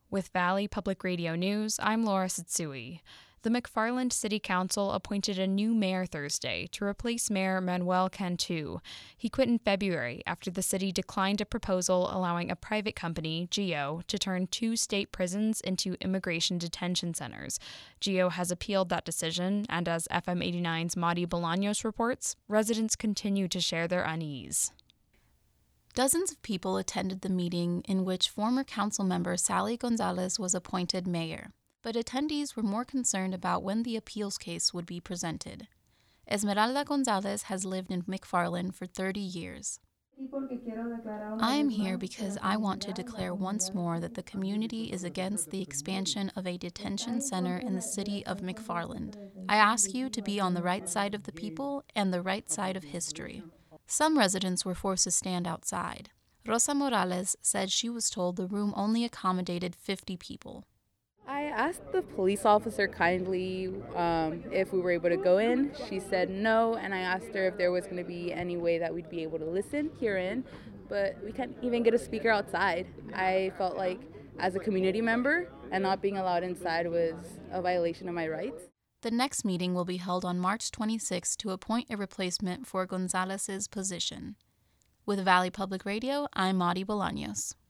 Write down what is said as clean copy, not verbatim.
With Valley Public Radio News, I'm Laura Satsui. The McFarland City Council appointed a new mayor Thursday to replace Mayor Manuel Cantu. He quit in February after the city declined a proposal allowing a private company, GEO, to turn 2 state prisons into immigration detention centers. GEO has appealed that decision, and as FM 89's Madi Bolaños reports, residents continue to share their unease. Dozens of people attended the meeting in which former council member Sally Gonzalez was appointed mayor, but attendees were more concerned about when the appeals case would be presented. Esmeralda Gonzalez has lived in McFarland for 30 years. I am here because I want to declare once more that the community is against the expansion of a detention center in the city of McFarland. I ask you to be on the right side of the people and the right side of history. Some residents were forced to stand outside. Rosa Morales said she was told the room only accommodated 50 people. I asked the police officer kindly if we were able to go in. She said no, and I asked her if there was going to be any way that we'd be able to listen here in, but we couldn't even get a speaker outside. I felt like as a community member and not being allowed inside was a violation of my rights. The next meeting will be held on March 26 to appoint a replacement for Gonzalez's position. With Valley Public Radio, I'm Madi Bolaños.